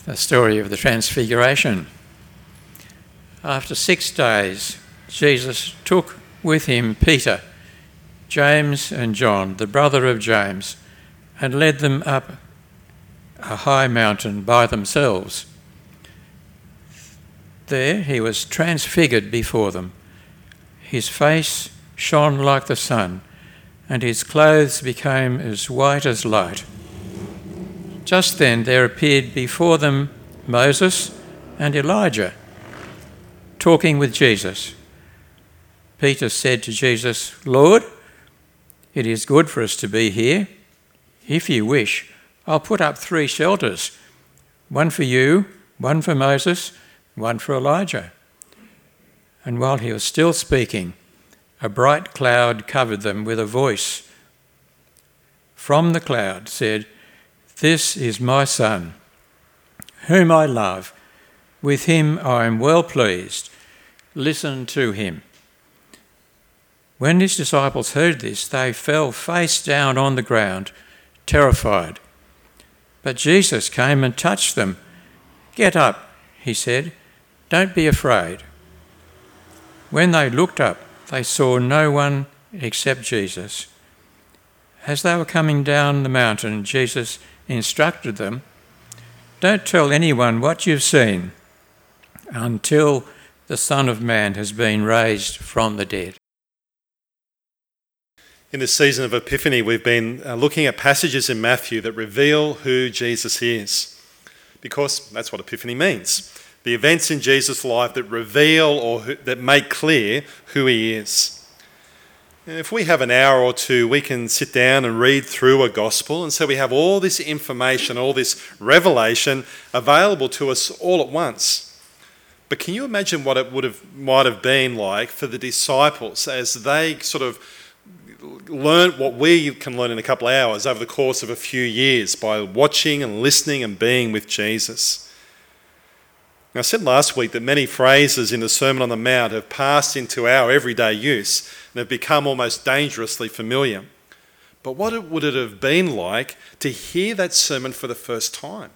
the story of the Transfiguration. After 6 days, Jesus took with him Peter, James and John, the brother of James, and led them up a high mountain by themselves. There he was transfigured before them. His face shone like the sun, and his clothes became as white as light. Just then there appeared before them Moses and Elijah, talking with Jesus. Peter said to Jesus, "Lord, it is good for us to be here. If you wish, I'll put up 3 shelters, one for you, one for Moses, one for Elijah." And while he was still speaking, a bright cloud covered them with a voice from the cloud said, "This is my Son, whom I love. With him I am well pleased. Listen to him." When his disciples heard this, they fell face down on the ground, terrified. But Jesus came and touched them. "Get up," he said. "Don't be afraid." When they looked up, they saw no one except Jesus. As they were coming down the mountain, Jesus instructed them, "Don't tell anyone what you've seen until the Son of Man has been raised from the dead." In this season of Epiphany, we've been looking at passages in Matthew that reveal who Jesus is, because that's what Epiphany means. The events in Jesus' life that reveal or that make clear who he is. And if we have an hour or two, we can sit down and read through a gospel, and so we have all this information, all this revelation available to us all at once. But can you imagine what it might have been like for the disciples as they sort of learn what we can learn in a couple of hours over the course of a few years by watching and listening and being with Jesus? Now, I said last week that many phrases in the Sermon on the Mount have passed into our everyday use and have become almost dangerously familiar. But what would it have been like to hear that sermon for the first time?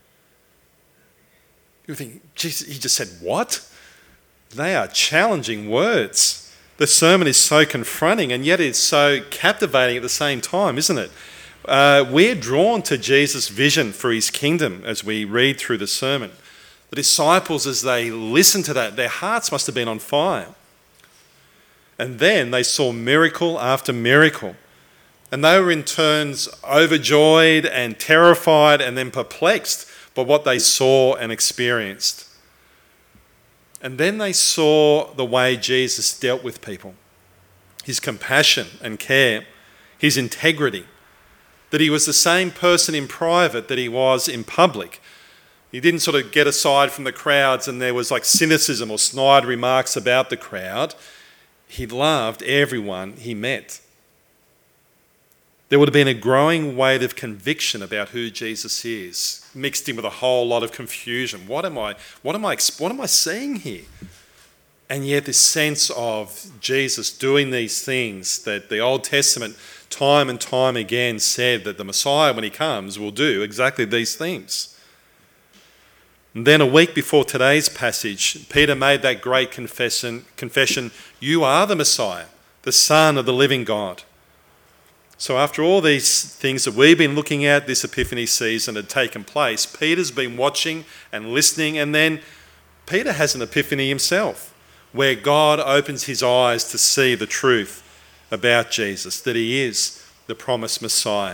You think, Jesus, he just said what? They are challenging words. The sermon is so confronting and yet it's so captivating at the same time, isn't it? We're drawn to Jesus' vision for his kingdom as we read through the sermon. The disciples, as they listened to that, their hearts must have been on fire. And then they saw miracle after miracle. And they were in turns overjoyed and terrified and then perplexed by what they saw and experienced. And then they saw the way Jesus dealt with people, his compassion and care, his integrity, that he was the same person in private that he was in public. He didn't sort of get aside from the crowds and there was like cynicism or snide remarks about the crowd. He loved everyone he met. There would have been a growing weight of conviction about who Jesus is, mixed in with a whole lot of confusion. What am I seeing here? And yet this sense of Jesus doing these things that the Old Testament time and time again said that the Messiah, when he comes, will do exactly these things. And then a week before today's passage, Peter made that great confession, "You are the Messiah, the Son of the living God." So after all these things that we've been looking at this Epiphany season had taken place, Peter's been watching and listening, and then Peter has an epiphany himself, where God opens his eyes to see the truth about Jesus, that he is the promised Messiah.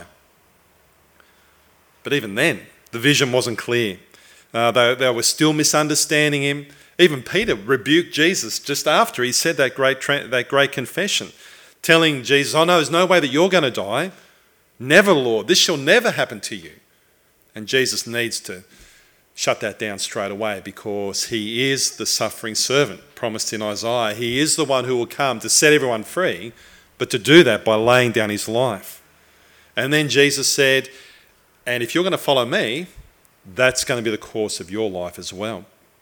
But even then, the vision wasn't clear. They were still misunderstanding him. Even Peter rebuked Jesus just after he said that great confession, telling Jesus, "Oh no, there's no way that you're going to die. Never, Lord. This shall never happen to you." And Jesus needs to shut that down straight away because he is the suffering servant promised in Isaiah. He is the one who will come to set everyone free, but to do that by laying down his life. And then Jesus said, "And if you're going to follow me, that's going to be the course of your life as well."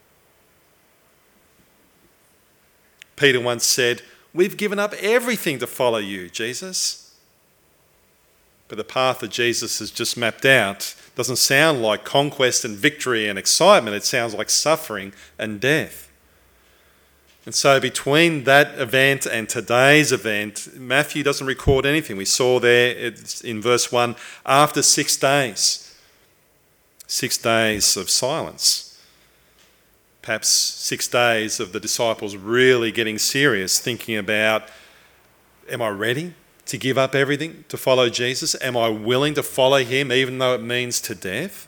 Peter once said, "We've given up everything to follow you, Jesus." But the path that Jesus has just mapped out doesn't sound like conquest and victory and excitement. It sounds like suffering and death. And so between that event and today's event, Matthew doesn't record anything. We saw there in verse 1, after 6 days. 6 days of silence. Perhaps 6 days of the disciples really getting serious, thinking about, am I ready to give up everything to follow Jesus? Am I willing to follow him even though it means to death?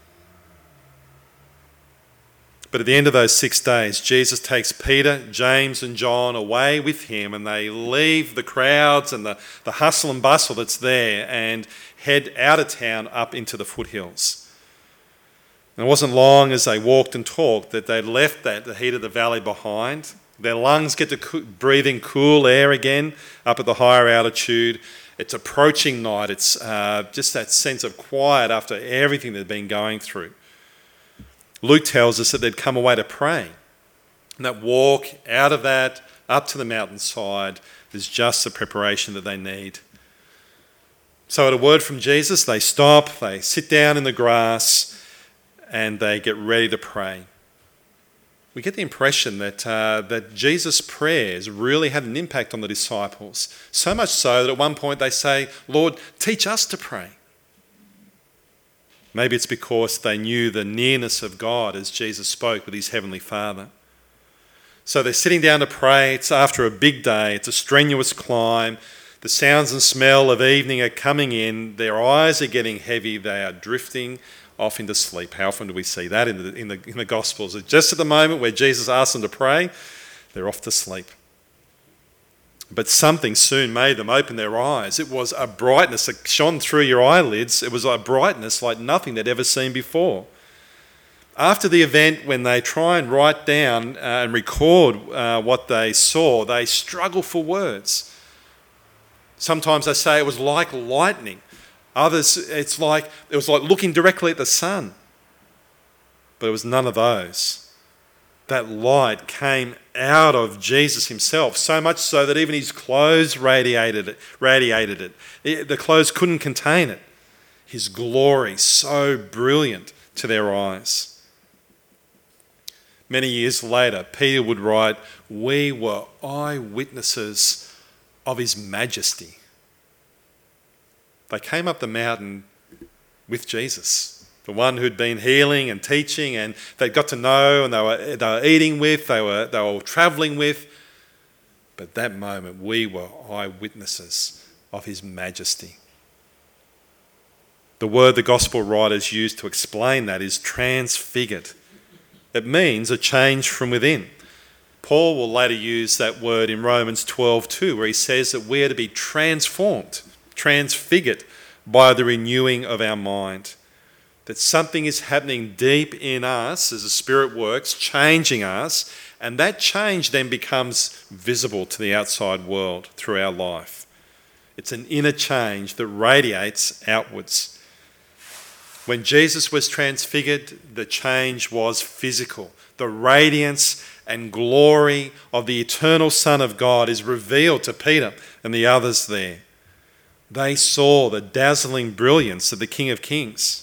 But at the end of those 6 days, Jesus takes Peter, James and John away with him, and they leave the crowds and the hustle and bustle that's there and head out of town up into the foothills. And it wasn't long as they walked and talked that they left the heat of the valley behind. Their lungs get to breathing cool air again up at the higher altitude. It's approaching night. It's just that sense of quiet after everything they've been going through. Luke tells us that they'd come away to pray. And that walk out of that up to the mountainside is just the preparation that they need. So at a word from Jesus, they stop, they sit down in the grass, and they get ready to pray. We get the impression that Jesus' prayers really had an impact on the disciples. So much so that at one point they say, Lord, teach us to pray. Maybe it's because they knew the nearness of God as Jesus spoke with his heavenly Father. So they're sitting down to pray. It's after a big day. It's a strenuous climb. The sounds and smell of evening are coming in. Their eyes are getting heavy. They are drifting off into sleep. How often do we see that in the Gospels? Just at the moment where Jesus asks them to pray, they're off to sleep. But something soon made them open their eyes. It was a brightness that shone through your eyelids. It was a brightness like nothing they'd ever seen before. After the event, when they try and write down and record what they saw, they struggle for words. Sometimes they say it was like lightning. Others, it was like looking directly at the sun. But it was none of those. That light came out of Jesus himself, so much so that even his clothes radiated it. The clothes couldn't contain it. His glory, so brilliant to their eyes. Many years later, Peter would write, we were eyewitnesses of his majesty. They came up the mountain with Jesus, the one who'd been healing and teaching, and they got to know, and they were eating with, they were travelling with. But that moment, we were eyewitnesses of his majesty. The word the gospel writers use to explain that is transfigured. It means a change from within. Paul will later use that word in Romans 12:2, where he says that we are to be transformed, transfigured by the renewing of our mind. That something is happening deep in us as the Spirit works, changing us, and that change then becomes visible to the outside world through our life. It's an inner change that radiates outwards. When Jesus was transfigured, the change was physical. The radiance and glory of the eternal Son of God is revealed to Peter and the others there. They saw the dazzling brilliance of the King of Kings.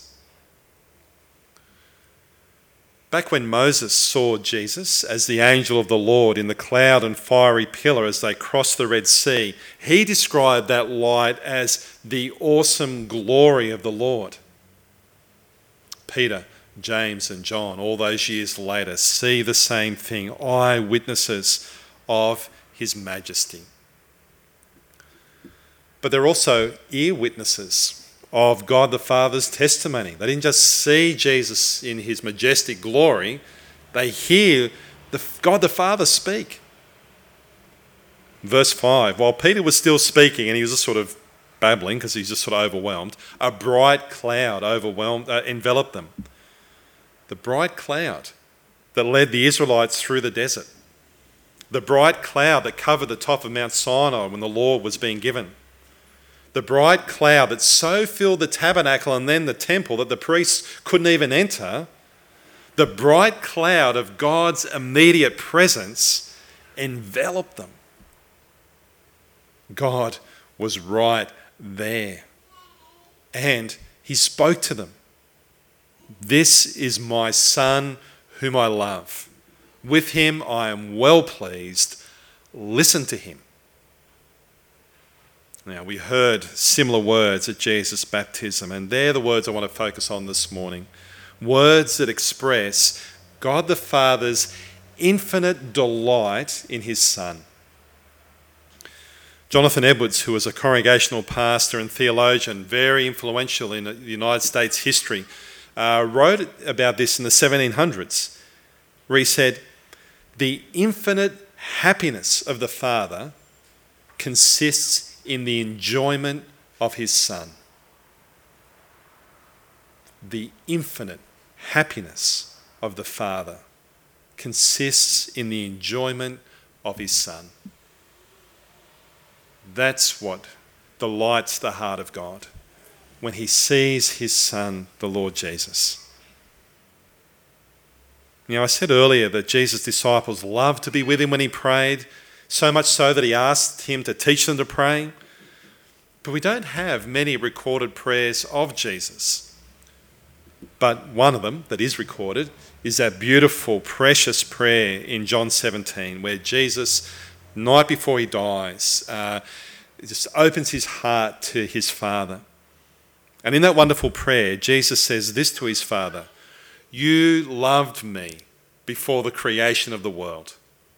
Back when Moses saw Jesus as the angel of the Lord in the cloud and fiery pillar as they crossed the Red Sea, he described that light as the awesome glory of the Lord. Peter, James and John, all those years later, see the same thing, eyewitnesses of his majesty. But they're also ear witnesses of God the Father's testimony. They didn't just see Jesus in his majestic glory, they hear God the Father speak. Verse 5, while Peter was still speaking, and he was just sort of babbling because he's just sort of overwhelmed, a bright cloud enveloped them. The bright cloud that led the Israelites through the desert. The bright cloud that covered the top of Mount Sinai when the law was being given. The bright cloud that so filled the tabernacle and then the temple that the priests couldn't even enter. The bright cloud of God's immediate presence enveloped them. God was right there. And he spoke to them. This is my Son whom I love. With him I am well pleased. Listen to him. Now, we heard similar words at Jesus' baptism, and they're the words I want to focus on this morning. Words that express God the Father's infinite delight in his Son. Jonathan Edwards, who was a congregational pastor and theologian, very influential in the United States history, wrote about this in the 1700s, where he said, "The infinite happiness of the Father consists in the enjoyment of his Son." The infinite happiness of the Father consists in the enjoyment of his Son. That's what delights the heart of God when he sees his Son, the Lord Jesus. I said earlier that Jesus' disciples loved to be with him when he prayed, so much so that he asked him to teach them to pray. But we don't have many recorded prayers of Jesus. But one of them that is recorded is that beautiful, precious prayer in John 17, where Jesus, night before he dies, just opens his heart to his Father. And in that wonderful prayer, Jesus says this to his Father: "You loved me before the creation of the world."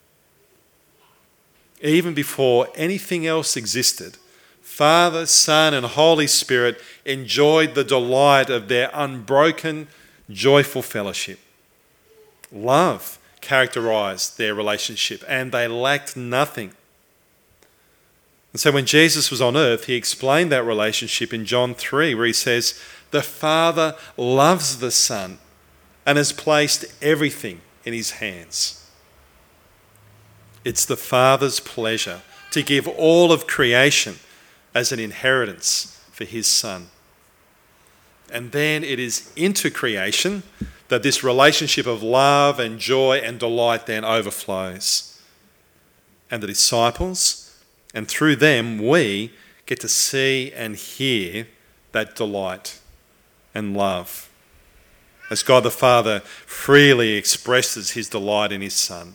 Even before anything else existed, Father, Son, and Holy Spirit enjoyed the delight of their unbroken, joyful fellowship. Love characterized their relationship, and they lacked nothing. And so when Jesus was on earth, he explained that relationship in John 3, where he says, "The Father loves the Son and has placed everything in his hands." It's the Father's pleasure to give all of creation as an inheritance for his Son. And then it is into creation that this relationship of love and joy and delight then overflows. And the disciples, and through them we, get to see and hear that delight and love as God the Father freely expresses his delight in his Son.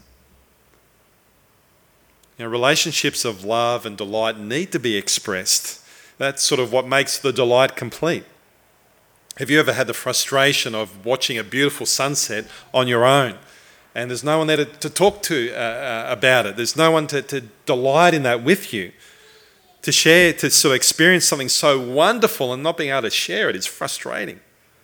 Relationships of love and delight need to be expressed. That's sort of what makes the delight complete. Have you ever had the frustration of watching a beautiful sunset on your own and there's no one there to talk to about it? There's no one to delight in that with you, to share, to sort of experience something so wonderful and not being able to share it is frustrating.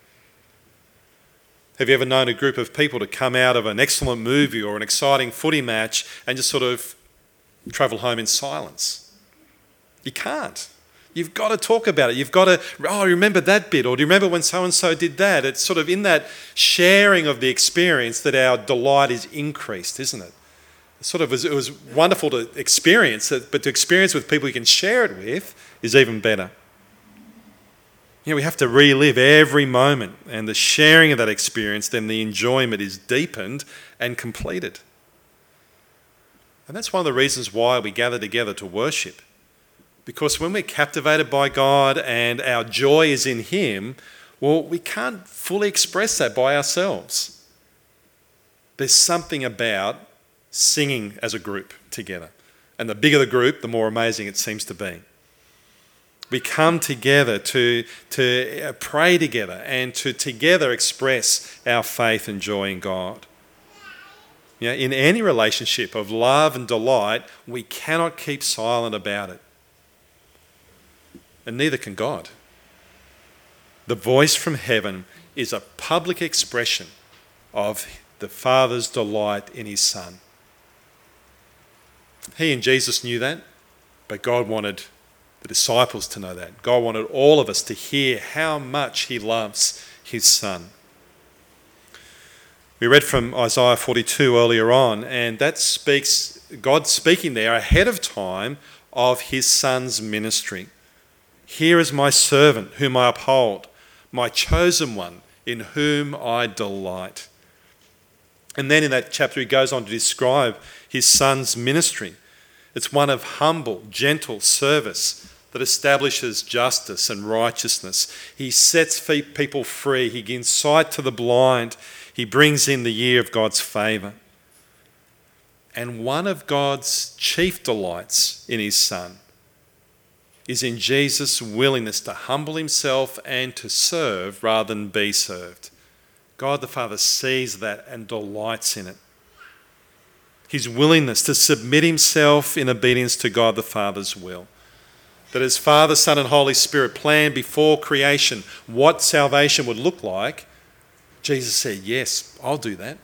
Have you ever known a group of people to come out of an excellent movie or an exciting footy match and just sort of travel home in silence? You can't. You've got to talk about it. You've got to, remember that bit, or do you remember when so-and-so did that? It's sort of in that sharing of the experience that our delight is increased, isn't it? It was wonderful to experience it, but to experience with people you can share it with is even better. We have to relive every moment, and the sharing of that experience, then the enjoyment is deepened and completed. And that's one of the reasons why we gather together to worship. Because when we're captivated by God and our joy is in him, we can't fully express that by ourselves. There's something about singing as a group together. And the bigger the group, the more amazing it seems to be. We come together to pray together and to together express our faith and joy in God. In any relationship of love and delight, we cannot keep silent about it. And neither can God. The voice from heaven is a public expression of the Father's delight in his Son. He and Jesus knew that, but God wanted the disciples to know that. God wanted all of us to hear how much he loves his Son. We read from Isaiah 42 earlier on, and that speaks, God speaking there ahead of time of his Son's ministry. "Here is my servant whom I uphold, my chosen one in whom I delight." And then in that chapter he goes on to describe his Son's ministry. It's one of humble, gentle service, that establishes justice and righteousness. He sets people free. He gives sight to the blind. He brings in the year of God's favour. And one of God's chief delights in his Son is in Jesus' willingness to humble himself and to serve rather than be served. God the Father sees that and delights in it. His willingness to submit himself in obedience to God the Father's will. That as Father, Son and Holy Spirit planned before creation what salvation would look like, Jesus said, yes, I'll do that.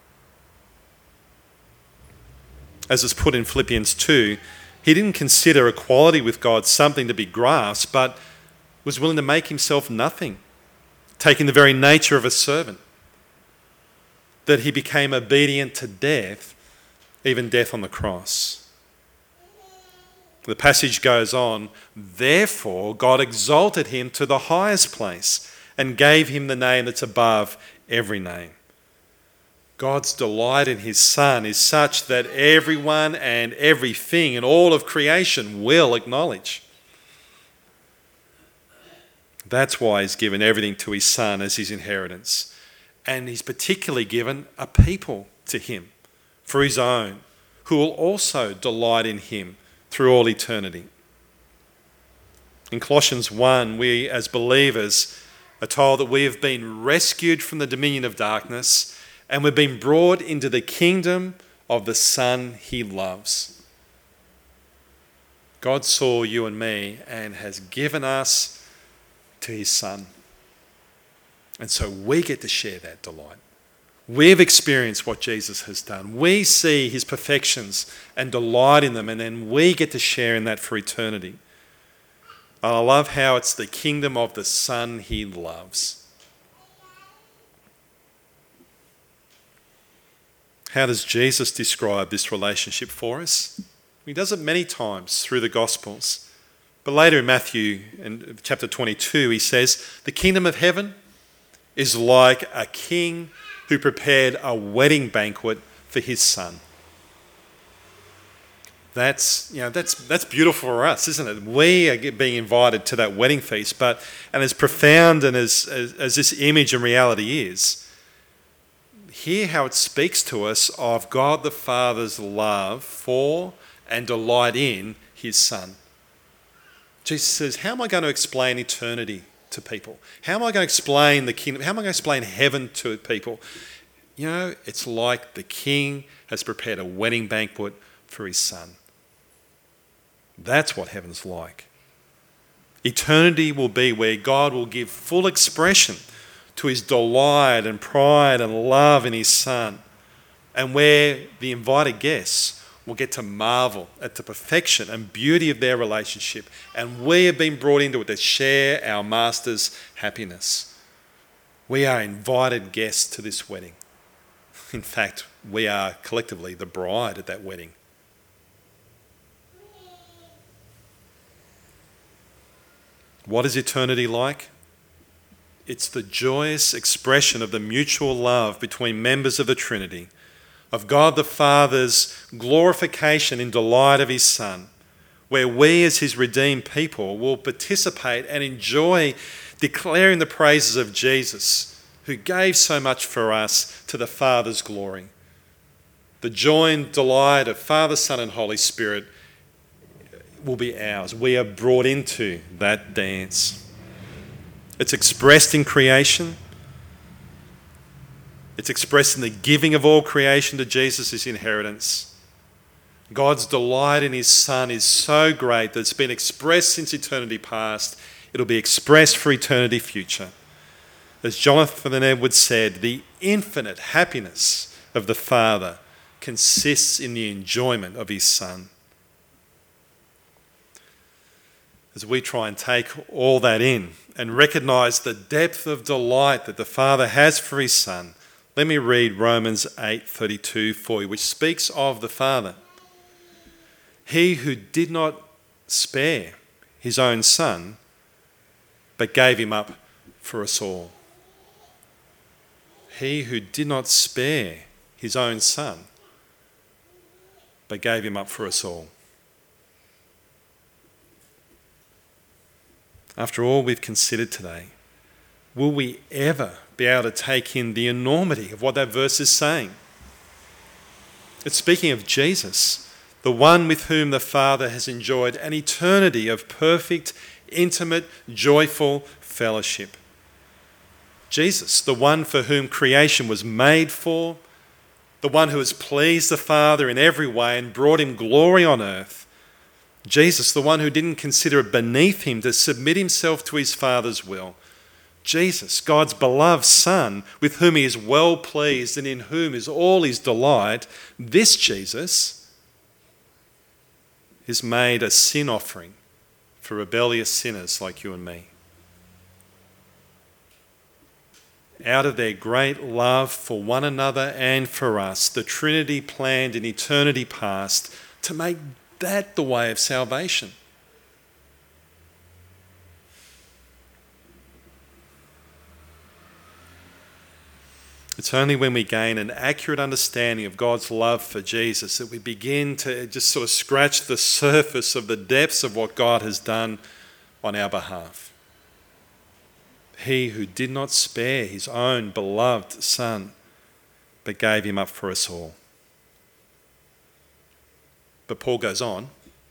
As is put in Philippians 2, he didn't consider equality with God something to be grasped, but was willing to make himself nothing, taking the very nature of a servant. That he became obedient to death, even death on the cross. The passage goes on, therefore God exalted him to the highest place and gave him the name that's above every name. God's delight in his Son is such that everyone and everything in all of creation will acknowledge. That's why he's given everything to his Son as his inheritance. And he's particularly given a people to him for his own, who will also delight in him through all eternity. In Colossians 1, we as believers are told that we have been rescued from the dominion of darkness and we've been brought into the kingdom of the Son he loves. God saw you and me and has given us to his Son. And so we get to share that delight. We've experienced what Jesus has done. We see his perfections and delight in them, and then we get to share in that for eternity. I love how it's the kingdom of the Son he loves. How does Jesus describe this relationship for us? He does it many times through the Gospels. But later in Matthew, in chapter 22, he says, the kingdom of heaven is like a king who prepared a wedding banquet for his son. That's beautiful for us, isn't it? We are being invited to that wedding feast, and as profound and as this image and reality is, hear how it speaks to us of God the Father's love for and delight in his Son. Jesus says, how am I going to explain eternity to people? How am I going to explain the kingdom? How am I going to explain heaven to people? You know, it's like the king has prepared a wedding banquet for his Son. That's what heaven's like. Eternity will be where God will give full expression to his delight and pride and love in his Son, and where the invited guests will get to marvel at the perfection and beauty of their relationship, and we have been brought into it to share our Master's happiness. We are invited guests to this wedding. In fact, we are collectively the bride at that wedding. What is eternity like? It's the joyous expression of the mutual love between members of the Trinity, of God the Father's glorification in delight of his Son, where we as his redeemed people will participate and enjoy declaring the praises of Jesus, who gave so much for us to the Father's glory. The joined delight of Father, Son and Holy Spirit will be ours. We are brought into that dance. It's expressed in creation. It's expressed in the giving of all creation to Jesus' inheritance. God's delight in his Son is so great that it's been expressed since eternity past. It'll be expressed for eternity future. As Jonathan Edwards said, the infinite happiness of the Father consists in the enjoyment of his Son. As we try and take all that in and recognise the depth of delight that the Father has for his Son, let me read Romans 8:32 for you, which speaks of the Father. He who did not spare his own Son, but gave him up for us all. He who did not spare his own Son, but gave him up for us all. After all we've considered today, will we ever be able to take in the enormity of what that verse is saying? It's speaking of Jesus, the one with whom the Father has enjoyed an eternity of perfect, intimate, joyful fellowship. Jesus, the one for whom creation was made for, the one who has pleased the Father in every way and brought him glory on earth. Jesus, the one who didn't consider it beneath him to submit himself to his Father's will. Jesus, God's beloved Son, with whom he is well pleased and in whom is all his delight. This Jesus is made a sin offering for rebellious sinners like you and me. Out of their great love for one another and for us, the Trinity planned in eternity past to make that the way of salvation. It's only when we gain an accurate understanding of God's love for Jesus that we begin to just sort of scratch the surface of the depths of what God has done on our behalf. He who did not spare his own beloved Son, but gave him up for us all. But Paul goes on,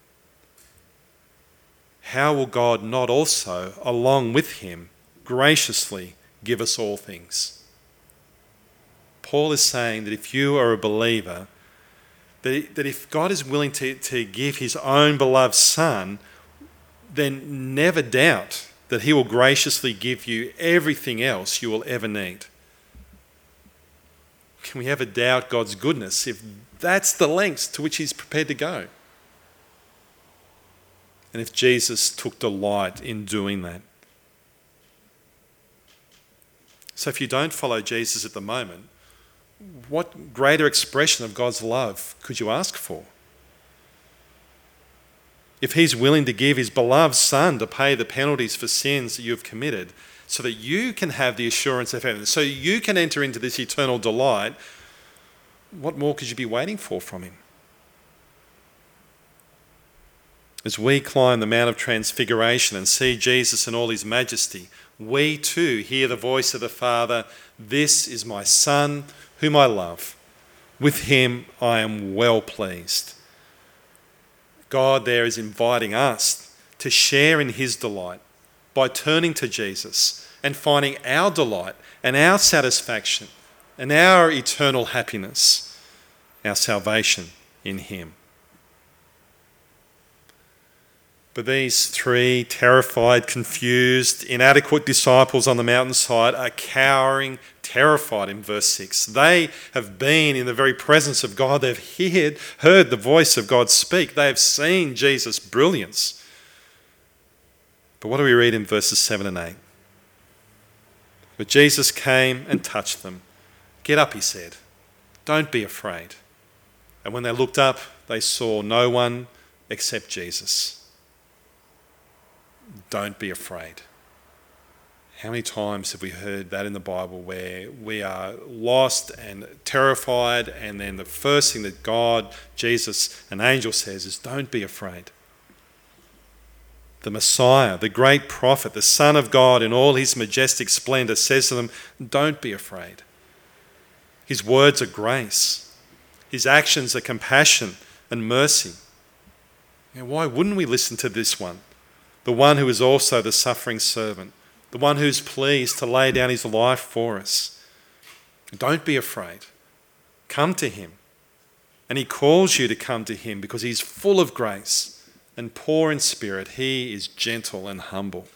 how will God not also, along with him, graciously give us all things? Paul is saying that if you are a believer, that if God is willing to give his own beloved Son, then never doubt that he will graciously give you everything else you will ever need. Can we ever doubt God's goodness if that's the lengths to which he's prepared to go? And if Jesus took delight in doing that. So if you don't follow Jesus at the moment, what greater expression of God's love could you ask for? If he's willing to give his beloved Son to pay the penalties for sins that you've committed so that you can have the assurance of heaven, so you can enter into this eternal delight, what more could you be waiting for from him? As we climb the Mount of Transfiguration and see Jesus in all his majesty, we too hear the voice of the Father, "This is my Son, whom I love. With him I am well pleased." God there is inviting us to share in his delight by turning to Jesus and finding our delight and our satisfaction and our eternal happiness, our salvation in him. But these three terrified, confused, inadequate disciples on the mountainside are cowering, terrified in verse 6. They have been in the very presence of God. They've heard the voice of God speak. They have seen Jesus' brilliance. But what do we read in verses 7 and 8? But Jesus came and touched them. "Get up," he said. "Don't be afraid." And when they looked up, they saw no one except Jesus. Don't be afraid. How many times have we heard that in the Bible where we are lost and terrified, and then the first thing that God, Jesus, an angel says is, "Don't be afraid." The Messiah, the great prophet, the Son of God in all his majestic splendor says to them, "Don't be afraid." His words are grace. His actions are compassion and mercy. Why wouldn't we listen to this one? The one who is also the suffering servant, the one who's pleased to lay down his life for us. Don't be afraid. Come to him. And he calls you to come to him because he's full of grace and poor in spirit. He is gentle and humble.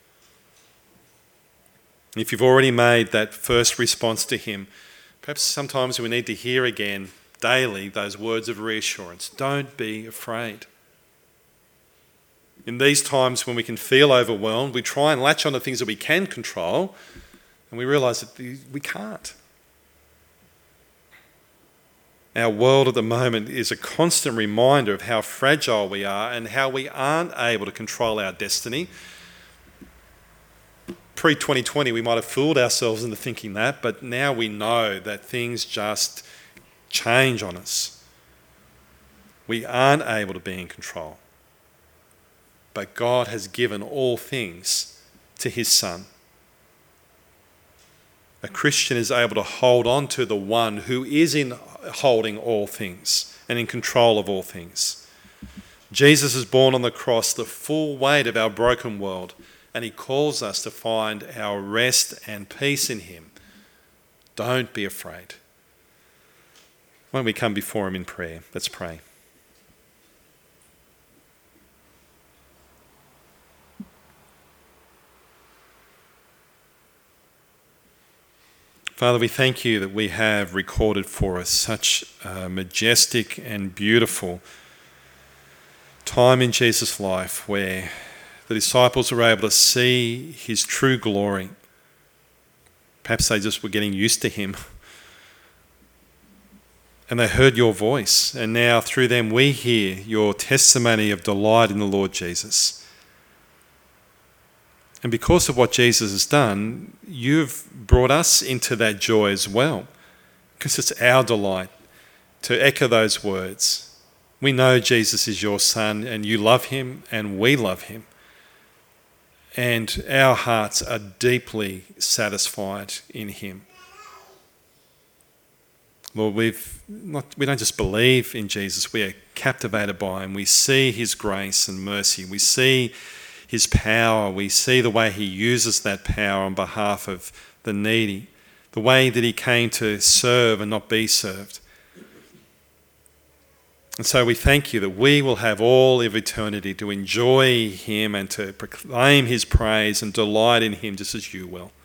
If you've already made that first response to him, perhaps sometimes we need to hear again daily those words of reassurance. Don't be afraid. In these times when we can feel overwhelmed, we try and latch on to things that we can control, and we realise that we can't. Our world at the moment is a constant reminder of how fragile we are and how we aren't able to control our destiny. Pre-2020, we might have fooled ourselves into thinking that, but now we know that things just change on us. We aren't able to be in control. but God has given all things to his Son. A Christian is able to hold on to the one who is in holding all things and in control of all things. Jesus is borne on the cross, the full weight of our broken world, and he calls us to find our rest and peace in him. Don't be afraid. Why don't we come before him in prayer? Let's pray. Father, we thank you that we have recorded for us such a majestic and beautiful time in Jesus' life where the disciples were able to see his true glory. Perhaps they just were getting used to him. And they heard your voice. And now through them we hear your testimony of delight in the Lord Jesus. And because of what Jesus has done, you've brought us into that joy as well. Because it's our delight to echo those words. We know Jesus is your Son and you love him and we love him. And our hearts are deeply satisfied in him. Lord, we don't just believe in Jesus, we are captivated by him. We see his grace and mercy. We see his power. We see the way he uses that power on behalf of the needy, the way that he came to serve and not be served. And so we thank you that we will have all of eternity to enjoy him and to proclaim his praise and delight in him just as you will.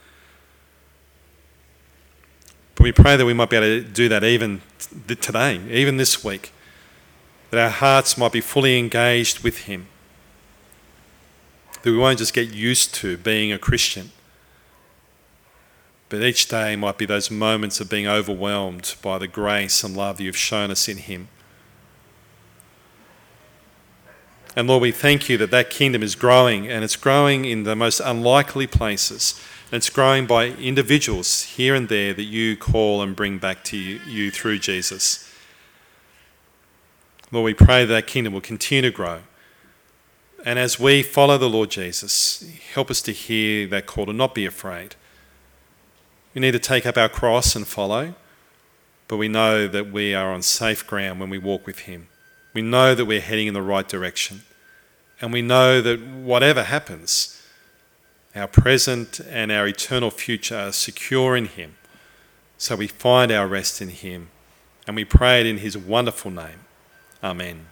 But we pray that we might be able to do that even today, even this week, that our hearts might be fully engaged with him, that we won't just get used to being a Christian, but each day might be those moments of being overwhelmed by the grace and love that you've shown us in him. And Lord, we thank you that kingdom is growing, and it's growing in the most unlikely places. And it's growing by individuals here and there that you call and bring back to you through Jesus. Lord, we pray that kingdom will continue to grow. And as we follow the Lord Jesus, help us to hear that call to not be afraid. We need to take up our cross and follow, but we know that we are on safe ground when we walk with him. We know that we're heading in the right direction. And we know that whatever happens, our present and our eternal future are secure in him. So we find our rest in him. And we pray it in his wonderful name. Amen.